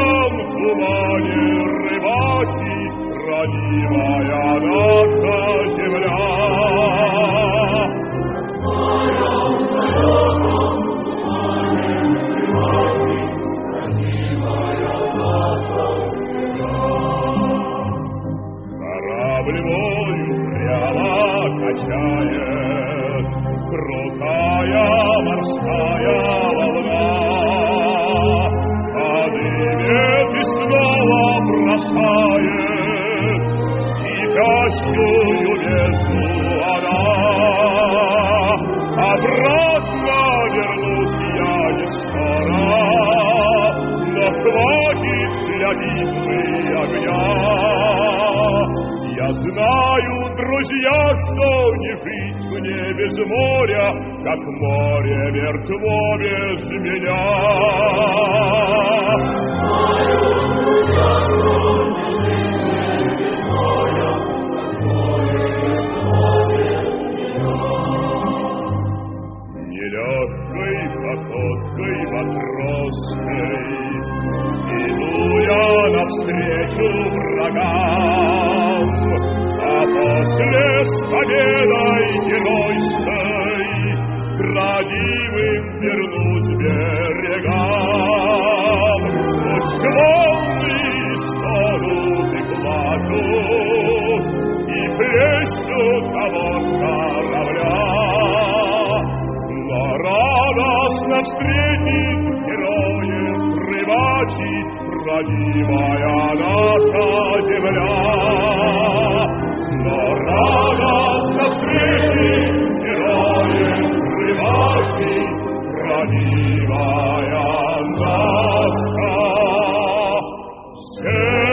сером тумане рыбачит родимая наша земля. Корабль мой прямо качает крутая морская волна, подымет и снова бросает кипящую бездну она. Обратно вернусь я не скоро, но хватит для битвы огня. Я знаю, друзья, что не жить мне без моря, как море мертво без меня. Знаю, друзья, что не жить мне без моря, как море мертво без меня. Нелегкой походкой матросской иду я навстречу врагам, а после с победой геройской к родимым вернусь берегам. Пусть волны стонут и плачут, и плещут на борт корабля, но радостно встретит героев рыбачит родимая наша земля. Но радостно встретит героев рыбачит родимая наша земля.